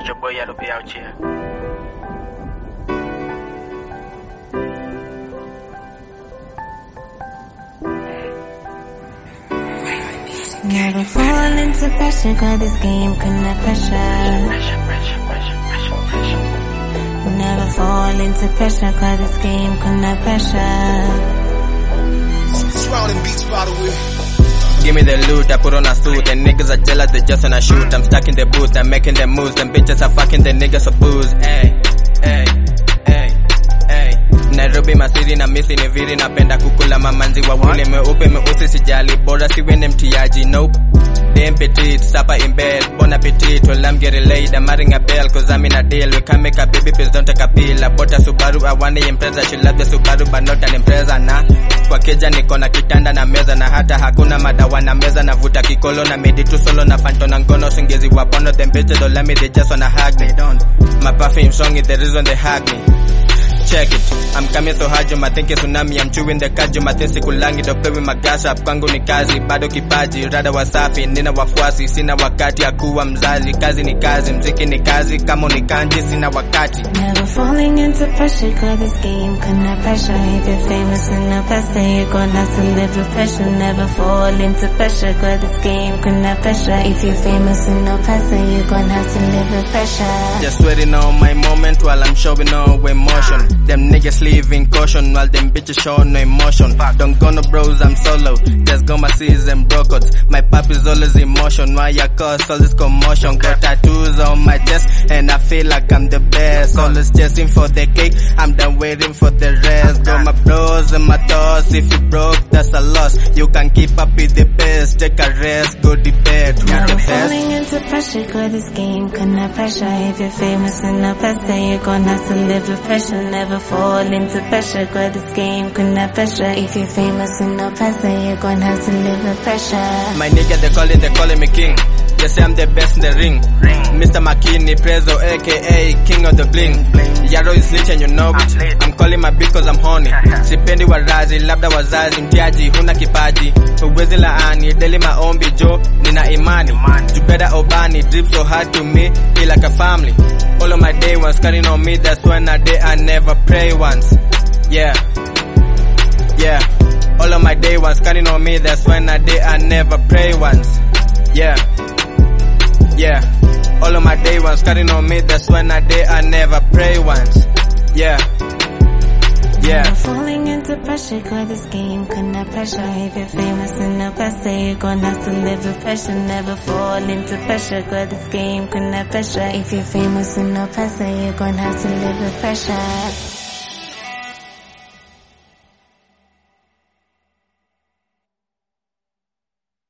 Your boy Yellow be out here. Never fall into pressure, cause this game couldn't pressure. Never fall into pressure, cause this game couldn't pressure. Surrounding beats by the way. Give me the loot, I put on a suit. And niggas are jealous, they just wanna shoot. I'm stuck in the booth, I'm making them moves. Them bitches are fucking the niggas for booze. Ay, ay, ay, ay. Nairobi masiri na misi ni viri. Napenda kukula mamanzi wawili. Meupe meusi sijali, bora siwene mtiaji. Nope, damn petite, supper in bed. Bon appetit, well I'm getting laid. I'm ring a bell, cause I'm in a deal. We can make a baby, please don't take a pill. I bought a Subaru, I want the Impreza. She love the Subaru, but not an Impreza, nah. Kwa keja niko na kitanda na meza. Na hata hakuna madawa na meza. Navuta kikolo na medi tu solo. Na panto na ngono singezi wapono. Them bitches don't let me, they just wanna hug me. My perfume song is the reason they hug me. Check it, I'm coming so hard, you might think it's tsunami. I'm chewing the card, you might think sikulangi. Don't play with my gas up, kwangu ni kazi. Bado kipaji, rada wasafi, nina wafuasi. Sina wakati ya kuwa mzazi. Kazi ni kazi, mziki ni kazi. Kama ni kanji, sina wakati. Never falling into pressure, cause this game couldn't pressure. If you're famous enough, I say you're gonna have to live with pressure. Never fall into pressure, cause this game couldn't pressure. If you're famous enough, I say you're gonna have to live with pressure. Just waiting on my moment while I'm showing no emotion. Them niggas leaving caution while them bitches show no emotion. Don't go no bros, I'm solo. Just go my C's and brocos. My pop is always emotion. Why I cause all this commotion? Got tattoos on my chest and I feel like I'm the best. Always chasing for the cake, I'm done waiting for the rest. Got my bros and my toss. If you broke, that's a loss. You can keep up with the best. Take a rest, go debate. Who's the Never best? falling into pressure, cause this game couldn't pressure. If you're famous enough, I say you're gonna have to live with pressure. Never fall into pressure, cause this game couldn't pressure. If you're famous enough, I say you're gonna have to live with pressure. My nigga, they calling me king. They say I'm the best in the ring. Mr. McKinney, Prezo, aka King of the Bling. Yaro is lit and you know it. I'm calling my beat cause I'm horny. Sipendi warazi, labda wazazi, mtiaji, huna kipaji. Huwezi laani, deli maombi jo, nina imani. You better obani, drip so hard to me, feel like a family. All of my day ones carrying on me, that's when I day I never pray once. Yeah, yeah. All of my day ones carrying on me, that's when I day I never pray once. Yeah, yeah. All of my day ones carrying on me, that's when I day I never pray once. Yeah, yeah. Never falling into pressure, cause this game couldn't pressure. If you're famous enough, I say you're gonna have to live with pressure. Never fall into pressure, cause this game couldn't pressure. If you're famous enough, I say you're gonna have to live with pressure.